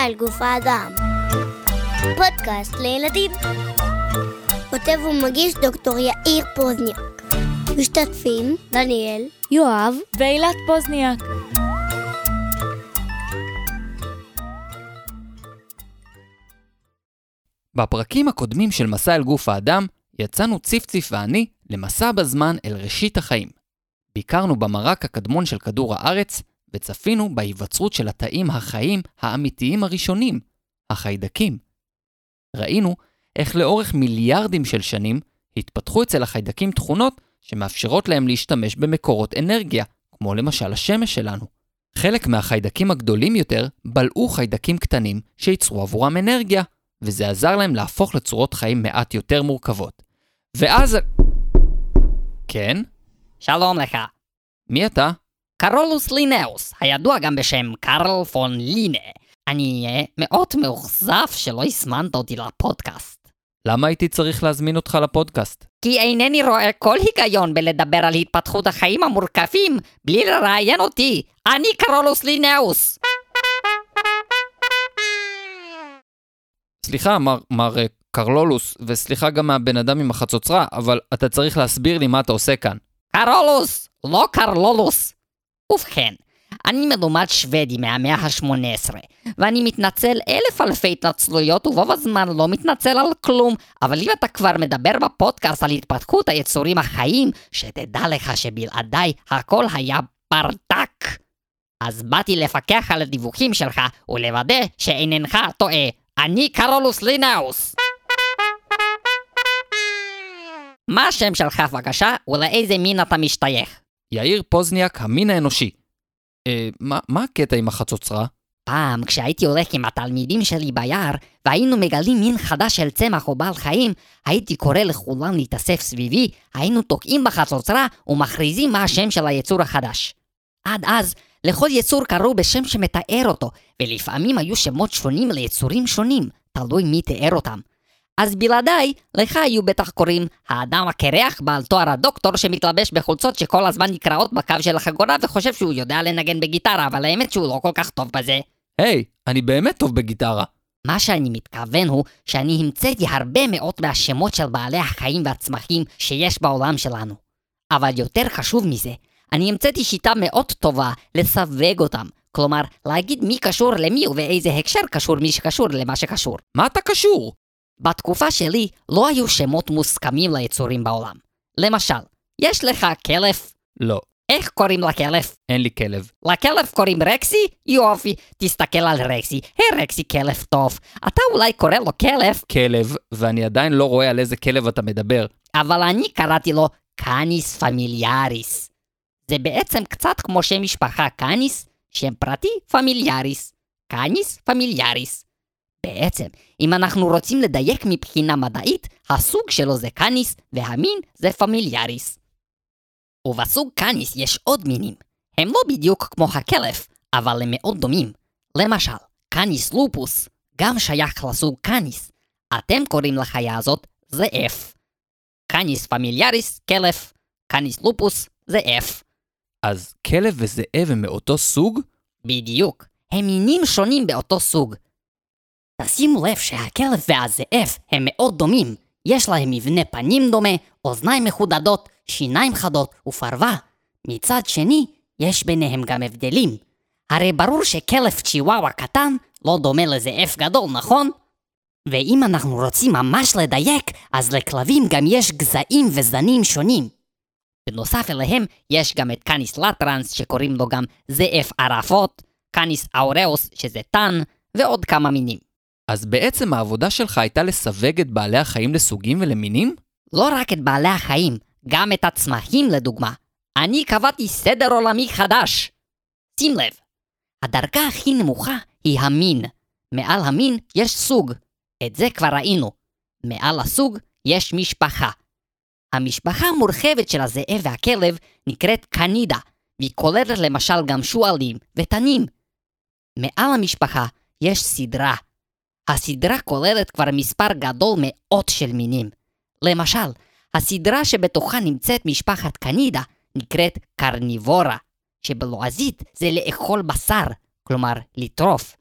מסע אל גוף האדם. פודקאסט לילדים. כותב ומגיש דוקטור יאיר פוזניאק. משתתפים דניאל, יואב ואילת פוזניאק. בפרקים הקודמים של מסע אל גוף האדם, יצאנו ציפציף ואני למסע בזמן אל ראשית החיים. ביקרנו במרק הקדמון של כדור הארץ, וצפינו בהיווצרות של התאים החיים האמיתיים הראשונים, החיידקים. ראינו איך לאורך מיליארדים של שנים התפתחו אצל החיידקים תכונות שמאפשרות להם להשתמש במקורות אנרגיה, כמו למשל השמש שלנו. חלק מהחיידקים הגדולים יותר בלעו חיידקים קטנים שייצרו עבורם אנרגיה, וזה עזר להם להפוך לצורות חיים מעט יותר מורכבות. ואז... כן? שלום לך. מי אתה? קרולוס לינאוס, הידוע גם בשם קרל פון לינה. אני מאוד מאוכזב שלא הזמנת אותי לפודקאסט. למה הייתי צריך להזמין אותך לפודקאסט? כי אינני רואה כל היגיון בלדבר על התפתחות החיים המורכבים בלי לראיין אותי. אני קרולוס לינאוס. סליחה, מר קרלולוס, וסליחה גם מהבן אדם עם החצוצרה, אבל אתה צריך להסביר לי מה אתה עושה כאן. קרולוס, לא קרלולוס. ובכן, אני מלומד שוודי מהמאה ה-18, ואני מתנצל 1000 אלפי התנצלויות ובו בזמן לא מתנצל על כלום, אבל אם אתה כבר מדבר בפודקאסט על התפתחות היצורים החיים, שתדע לך שבלעדיי הכל היה ברדק. אז באתי לפקח על הדיווחים שלך ולוודא שאינך טועה. אני קרולוס לינאוס. מה השם שלך בבקשה ולאיזה מין אתה משתייך? יאיר פוזניאק, המין האנושי. מה הקטע עם החצוצרה? פעם כשהייתי הולך עם התלמידים שלי ביער והיינו מגלים מין חדש של צמח או בעל חיים, הייתי קורא לכולם להתאסף סביבי, היינו תוקעים בחצוצרה ומכריזים מה השם של היצור החדש. עד אז לכל יצור קראו בשם שמתאר אותו, ולפעמים היו שמות שונים ליצורים שונים, תלוי מי תיאר אותם. אז בלעדיי, לך היו בטח קוראים האדם הקרח בעל תואר הדוקטור שמתלבש בחולצות שכל הזמן נקראות בקו של החגורה וחושב שהוא יודע לנגן בגיטרה, אבל האמת שהוא לא כל כך טוב בזה. היי, אני באמת טוב בגיטרה. מה שאני מתכוון הוא שאני המצאתי הרבה מאוד מהשמות של בעלי החיים והצמחים שיש בעולם שלנו. אבל יותר חשוב מזה, אני המצאתי שיטה מאוד טובה לסווג אותם. כלומר, להגיד מי קשור למי ובאיזה הקשר קשור מי שקשור למה שקשור. מה אתה קשור? בתקופה שלי לא היו שמות מוסכמים ליצורים בעולם. למשל, יש לך כלב? לא. איך קוראים לכלב? אין לי כלב. לכלב קוראים רקסי? יופי, תסתכל על רקסי. רקסי כלב טוב. אתה אולי קורא לו כלב? כלב, ואני עדיין לא רואה על איזה כלב אתה מדבר. אבל אני קראתי לו קאניס פמיליאריס. זה בעצם קצת כמו שם משפחה קאניס, שם פרטי פמיליאריס. קאניס פמיליאריס. בעצם, אם אנחנו רוצים לדייק מבחינה מדעית, הסוג שלו זה קאניס והמין זה פמיליאריס. ובסוג קאניס יש עוד מינים. הם לא בדיוק כמו הכלב, אבל הם מאוד דומים. למשל, קאניס לופוס גם שייך לסוג קאניס. אתם קוראים לחיה הזאת זאב. קאניס פמיליאריס, כלב. קאניס לופוס, זאב. אז כלב וזאב הם מאותו סוג? בדיוק. הם מינים שונים באותו סוג. תשימו לב שהכלב והזאב הם מאוד דומים. יש להם מבנה פנים דומה, אוזניים מחודדות, שיניים חדות ופרווה. מצד שני, יש ביניהם גם הבדלים. הרי ברור שכלב צ'יוואווה קטן לא דומה לזאב גדול, נכון? ואם אנחנו רוצים ממש לדייק, אז לכלבים גם יש גזעים וזנים שונים. בנוסף אליהם, יש גם את קאניס לטרנס שקוראים לו גם זאב ערפות, קאניס אוראוס שזה טן, ועוד כמה מינים. אז בעצם העבודה שלך הייתה לסווג את בעלי החיים לסוגים ולמינים? לא רק את בעלי החיים, גם את הצמחים לדוגמה. אני קבעתי סדר עולמי חדש. שים לב, הדרגה הכי נמוכה היא המין. מעל המין יש סוג. את זה כבר ראינו. מעל הסוג יש משפחה. המשפחה המורחבת של הזאב והכלב נקראת קנידה, והיא כוללת למשל גם שועלים ותנים. מעל המשפחה יש סדרה. הסדרה כוללת כבר מספר גדול מאוד של מינים. למשל, הסדרה שבתוכה נמצאת משפחת קנידה נקראת קרניבורה, שבלועזית זה לאכול בשר, כלומר לטרוף.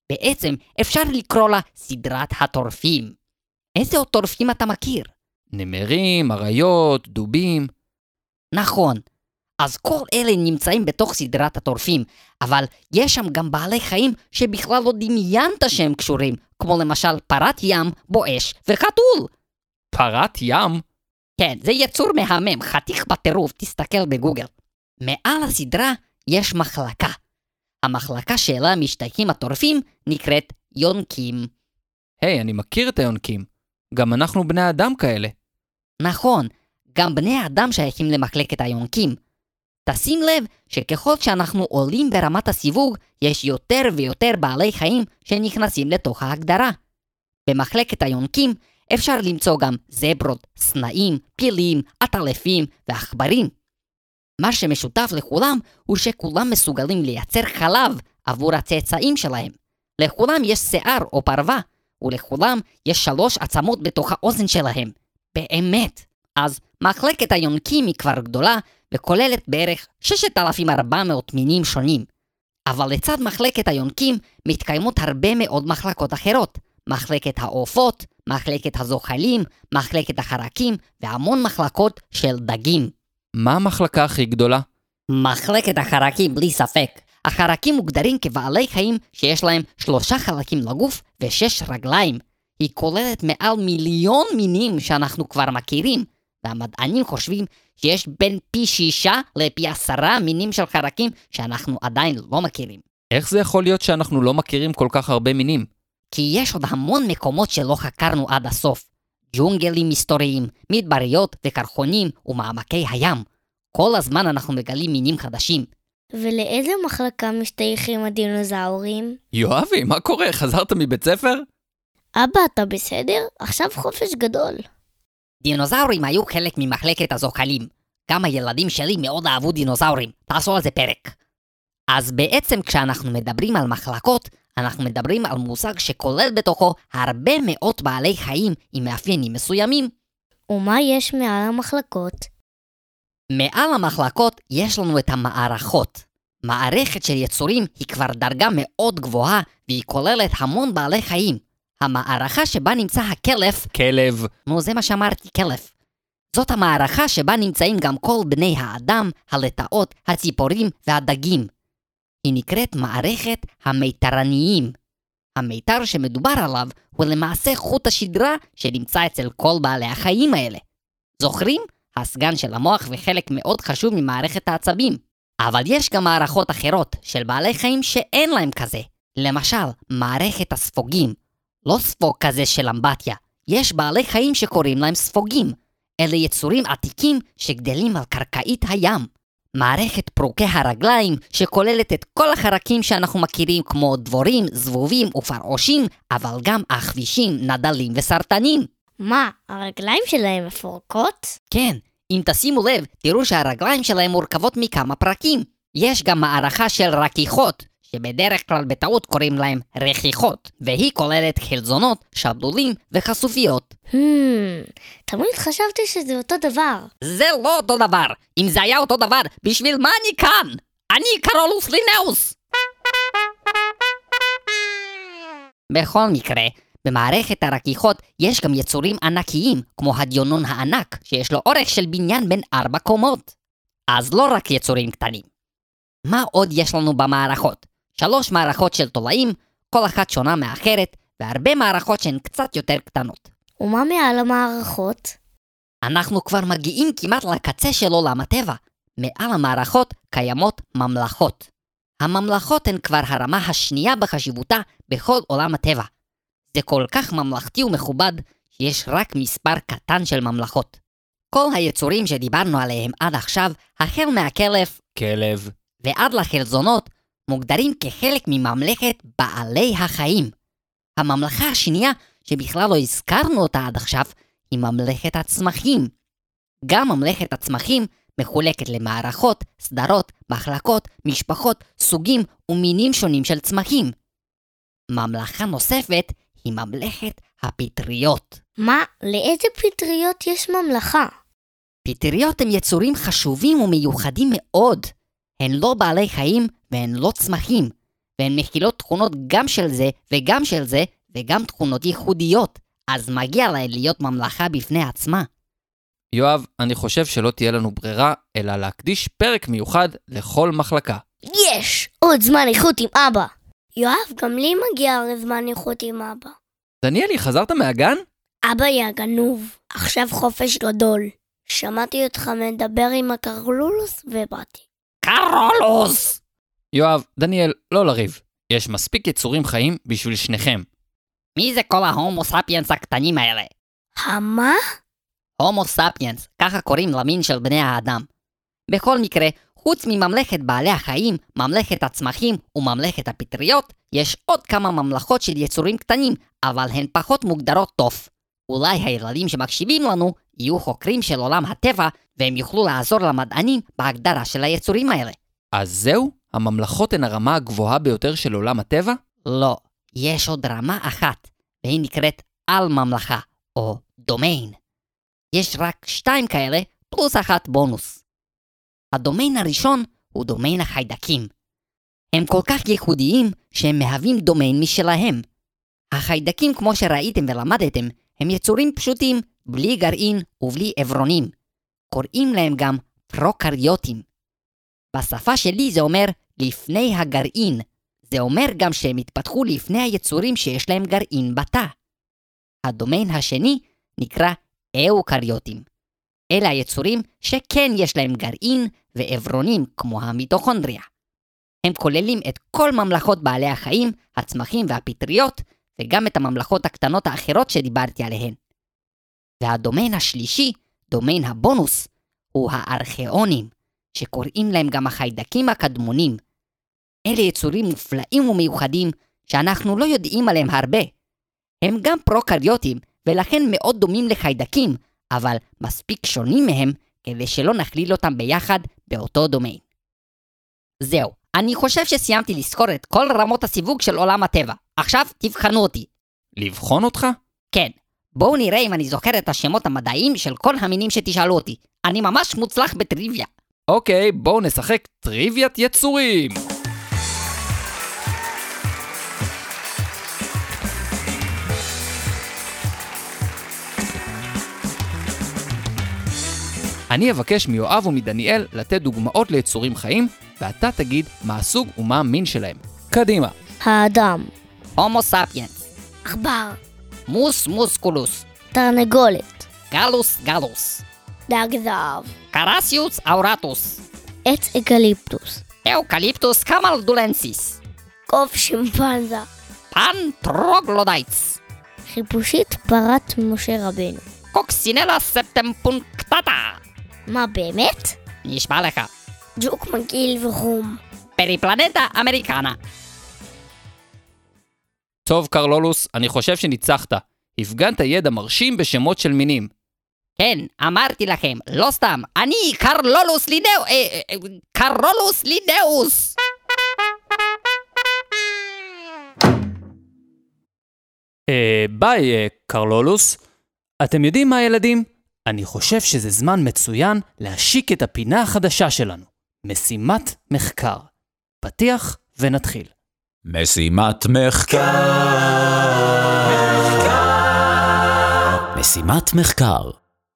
בעצם אפשר לקרוא לה סדרת הטורפים. איזה עוד טורפים אתה מכיר? נמרים, אריות, דובים. נכון. אז כל אלה נמצאים בתוך סדרת הטורפים, אבל יש שם גם בעלי חיים שבכלל לא דמיינת שהם קשורים, כמו למשל פרת ים, בואש וחתול. פרת ים? כן, זה יצור מהמם, חתיך בטירוף, תסתכל בגוגל. מעל הסדרה יש מחלקה. המחלקה שאלה משתייכים הטורפים נקראת יונקים. היי, אני מכיר את היונקים. גם אנחנו בני אדם כאלה. נכון, גם בני אדם שייכים למחלקת היונקים. תשים לב שככל שאנחנו עולים ברמת הסיווג, יש יותר ויותר בעלי חיים שנכנסים לתוך ההגדרה. במחלקת היונקים אפשר למצוא גם זברות, סנאים, פילים, עטלפים ועכברים. מה שמשותף לכולם הוא שכולם מסוגלים לייצר חלב עבור הצאצאים שלהם. לכולם יש שיער או פרווה, ולכולם יש 3 עצמות בתוך האוזן שלהם. באמת. אז מחלקת היונקים היא כבר גדולה וכוללת בערך 6,400 מינים שונים. אבל לצד מחלקת היונקים מתקיימות הרבה מאוד מחלקות אחרות. מחלקת העופות, מחלקת הזוחלים, מחלקת החרקים והמון מחלקות של דגים. מה המחלקה הכי גדולה? מחלקת החרקים בלי ספק. החרקים מוגדרים כבעלי חיים שיש להם 3 חלקים לגוף ו6 רגליים. היא כוללת מעל 1,000,000 מינים שאנחנו כבר מכירים, והמדענים חושבים שיש בין פי 6 לפי 10 מינים של חרקים שאנחנו עדיין לא מכירים. איך זה יכול להיות שאנחנו לא מכירים כל כך הרבה מינים? כי יש עוד המון מקומות שלא חקרנו עד הסוף. ג'ונגלים היסטוריים, מדבריות וקרחונים ומעמקי הים. כל הזמן אנחנו מגלים מינים חדשים. ולאיזה מחלקה משתייכים הדינוזאורים? יואבי, מה קורה? חזרת מבית ספר? אבא, אתה בסדר? עכשיו חופש גדול. דינוזאורים היו חלק ממחלקת הזוחלים. גם הילדים שלי מאוד אהבו דינוזאורים. תעשו על זה פרק. אז בעצם כשאנחנו מדברים על מחלקות, אנחנו מדברים על מושג שכולל בתוכו הרבה מאוד בעלי חיים עם מאפיינים מסוימים. ומה יש מעל המחלקות? מעל המחלקות יש לנו את המערכות. מערכת של יצורים היא כבר דרגה מאוד גבוהה והיא כוללת המון בעלי חיים. המערכה שבה נמצא הכלב... כלב. נו, זה מה שאמרתי, כלב. זאת המערכה שבה נמצאים גם כל בני האדם, הלטאות, הציפורים והדגים. היא נקראת מערכת המיתרניים. המיתר שמדובר עליו הוא למעשה חוט השדרה שנמצא אצל כל בעלי החיים האלה. זוכרים? הסגן של המוח וחלק מאוד חשוב ממערכת העצבים. אבל יש גם מערכות אחרות של בעלי חיים שאין להם כזה. למשל, מערכת הספוגים. לא ספוג כזה של אמבטיה. יש בעלי חיים שקוראים להם ספוגים. אלה יצורים עתיקים שגדלים על קרקעית הים. מערכת פרוקי הרגליים שכוללת את כל החרקים שאנחנו מכירים כמו דבורים, זבובים ופרעושים, אבל גם עכבישים, נדלים וסרטנים. מה, הרגליים שלהם מפורקות? כן, אם תשימו לב, תראו שהרגליים שלהם מורכבות מכמה פרקים. יש גם מערכה של רכיכות, שבדרך כלל בטעות קוראים להם רכיכות, והיא כוללת חלזונות, שבלולים וחשופיות. תמיד חשבתי שזה אותו דבר. זה לא אותו דבר. אם זה היה אותו דבר, בשביל מה אני כאן? אני קרולוס לינאוס. בכל מקרה, במערכת הרכיכות יש גם יצורים ענקיים, כמו הדיונון הענק, שיש לו אורך של בניין בין 4 קומות. אז לא רק יצורים קטנים. מה עוד יש לנו במערכות? 3 מערכות של תולעים, כל אחת שונה מאחרת, והרבה מערכות שהן קצת יותר קטנות. ומה מעל המערכות? אנחנו כבר מגיעים כמעט לקצה של עולם הטבע. מעל המערכות קיימות ממלכות. הממלכות הן כבר הרמה השנייה בחשיבותה בכל עולם הטבע. זה כל כך ממלכתי ומכובד שיש רק מספר קטן של ממלכות. כל היצורים שדיברנו עליהם עד עכשיו, החל מהכלב, כלב, ועד לחלזונות, מוגדרים כחלק מממלכת בעלי החיים. הממלכה השנייה, שבכלל לא הזכרנו אותה עד עכשיו, היא ממלכת הצמחים. גם ממלכת הצמחים מחולקת למערכות, סדרות, מחלקות, משפחות, סוגים ומינים שונים של צמחים. ממלכה נוספת היא ממלכת הפטריות. מה? לאיזה פטריות יש ממלכה? פטריות הם יצורים חשובים ומיוחדים מאוד. הן לא בעלי חיים והן לא צמחים, והן מכילות תכונות גם של זה וגם של זה, וגם תכונות ייחודיות, אז מגיע להן להיות ממלכה בפני עצמה. יואב, אני חושב שלא תהיה לנו ברירה, אלא להקדיש פרק מיוחד לכל מחלקה. יש! עוד זמן איכות עם אבא. יואב, גם לי מגיע זמן איכות עם אבא. דניאלי, חזרת מהגן? אבא יא גנוב, עכשיו חופש גדול. שמעתי אותך מדבר עם הקרלולוס ובאתי. קרלולוס! יואב, דניאל, לא לריב. יש מספיק יצורים חיים בשביל שניכם. מי זה כל ההומו ספיאנס הקטנים האלה? מה? הומו ספיאנס, ככה קוראים למין של בני האדם. בכל מקרה, חוץ מממלכת בעלי החיים, ממלכת הצמחים וממלכת הפטריות, יש עוד כמה ממלכות של יצורים קטנים, אבל הן פחות מוגדרות טוב. אולי הילדים שמקשיבים לנו יהיו חוקרים של עולם הטבע, והם יוכלו לעזור למדענים בהגדרה של היצורים האלה. אז זהו? הממלכות הן הרמה הגבוהה ביותר של עולם הטבע? לא, יש עוד רמה אחת, והיא נקראת על ממלכה, או דומיין. יש רק 2 כאלה, פלוס 1 בונוס. הדומיין הראשון הוא דומיין החיידקים. הם כל כך ייחודיים שהם מהווים דומיין משלהם. החיידקים, כמו שראיתם ולמדתם, הם יצורים פשוטים, בלי גרעין ובלי עברונים. קוראים להם גם פרוקריוטים. בשפה שלי זה אומר לפני הגרעין. זה אומר גם שהם התפתחו לפני היצורים שיש להם גרעין בתא. הדומיין השני נקרא אוקריוטים. אלה היצורים שכן יש להם גרעין ועברונים כמו המיטוכונדריה. הם כוללים את כל ממלכות בעלי החיים, הצמחים והפטריות, וגם את הממלכות הקטנות האחרות שדיברתי עליהן. והדומיין השלישי, דומיין הבונוס, הוא הארכאונים, שקוראים להם גם החיידקים הקדמונים. אלה יצורים מופלאים ומיוחדים שאנחנו לא יודעים עליהם הרבה. הם גם פרוקריוטים ולכן מאוד דומים לחיידקים, אבל מספיק שונים מהם כדי שלא נכליל אותם ביחד באותו דומיין. זהו, אני חושב שסיימתי לזכור את כל רמות הסיווג של עולם הטבע. עכשיו תבחנו אותי. לבחון אותך? כן, בואו נראה אם אני זוכר את השמות המדעיים של כל המינים שתשאלו אותי. אני ממש מוצלח בטריוויה. אוקיי, בואו נשחק טריוויית יצורים. אני אבקש מיואב ומדניאל לתת דוגמאות ליצורים חיים, ואתה תגיד מה הסוג ומה המין שלהם. קדימה. האדם. הומו ספיאנס. עכבר. מוס מוסקולוס. תרנגולת. גלוס גלוס. דג זהב. קרסיוס אורטוס. עץ אקליפטוס. אוקליפטוס קמלדולנסיס. קוף שימפנזה. פן טרוגלודייטס. חיפושית פרת משה רבנו. קוקסינלה ספטמפונקטטה. מה באמת? נשמע לך. ג'וק מגעיל וחום. פריפלנטה אמריקנה. טוב קרלולוס, אני חושב שניצחת. הפגנת ידע מרשים בשמות של מינים. כן, אמרתי לכם, לא סתם, אני קרלולוס לידאוס. ביי, קרלולוס. אתם יודעים מה, ילדים? אני חושב שזה זמן מצוין להשיק את הפינה החדשה שלנו. משימת מחקר. פתיח ונתחיל. משימת מחקר. משימת מחקר.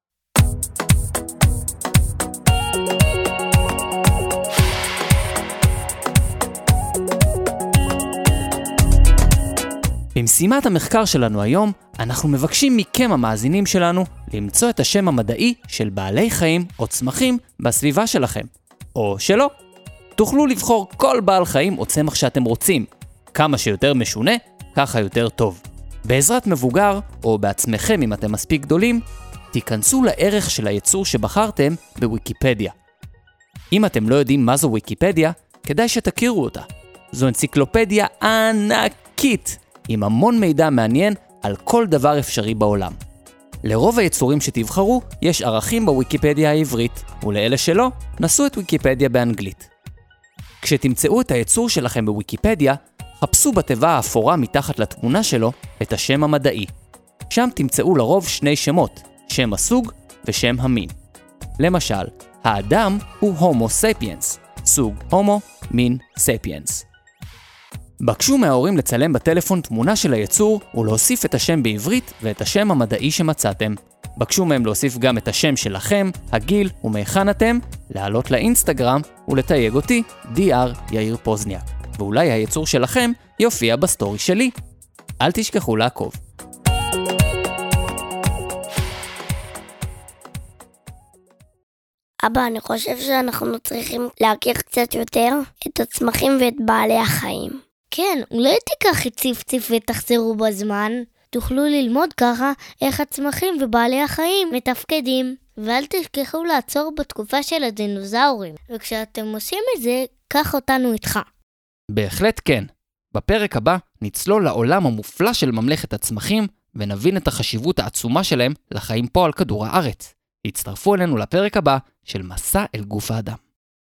במשימת המחקר שלנו היום, אנחנו מבקשים מכם המאזינים שלנו למצוא את השם המדעי של בעלי חיים או צמחים בסביבה שלכם. או שלא. תוכלו לבחור כל בעל חיים או צמח שאתם רוצים. כמה שיותר משונה, ככה יותר טוב. בעזרת מבוגר, או בעצמכם אם אתם מספיק גדולים, תיכנסו לערך של היצור שבחרתם בוויקיפדיה. אם אתם לא יודעים מה זו ויקיפדיה, כדאי שתכירו אותה. זו אנציקלופדיה ענקית, עם המון מידע מעניין על כל דבר אפשרי בעולם. לרוב היצורים שתבחרו, יש ערכים בוויקיפדיה העברית, ולאלה שלא, נסו את ויקיפדיה באנגלית. כשתמצאו את היצור שלכם בוויקיפדיה, חפשו בתיבה האפורה מתחת לתמונה שלו את השם המדעי. שם תמצאו לרוב 2 שמות, שם הסוג ושם המין. למשל, האדם הוא הומו ספיאנס, סוג הומו, מין ספיאנס. בקשו מההורים לצלם בטלפון תמונה של היצור ולהוסיף את השם בעברית ואת השם המדעי שמצאתם. בקשו מהם להוסיף גם את השם שלכם, הגיל ומהיכן אתם, לעלות לאינסטגרם ולתייג אותי, DR יאיר פוזניאק. ואולי היצור שלכם יופיע בסטורי שלי. אל תשכחו לעקוב. אבא, אני חושב שאנחנו צריכים להכיר קצת יותר את הצמחים ואת בעלי החיים. כן, אולי תיקח את ציפציף ותחזרו בזמן. תוכלו ללמוד ככה איך הצמחים ובעלי החיים מתפקדים. ואל תשכחו לעצור בתקופה של הדינוזאורים. וכשאתם עושים את זה, קח אותנו איתך. בהחלט כן. בפרק הבא נצלול לעולם המופלא של ממלכת הצמחים ונבין את החשיבות העצומה שלהם לחיים פה על כדור הארץ. הצטרפו אלינו לפרק הבא של מסע אל גוף האדם.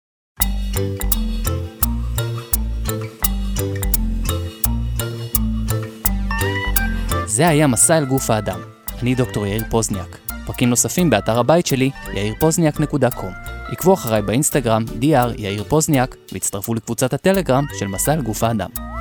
זה היה מסע אל גוף האדם. אני דוקטור יאיר פוזניאק. פרקים נוספים באתר הבית שלי, yairpozniak.com. עקבו אחריי באינסטגרם, DR יאיר פוזניאק, והצטרפו לקבוצת הטלגרם של מסע אל גוף האדם.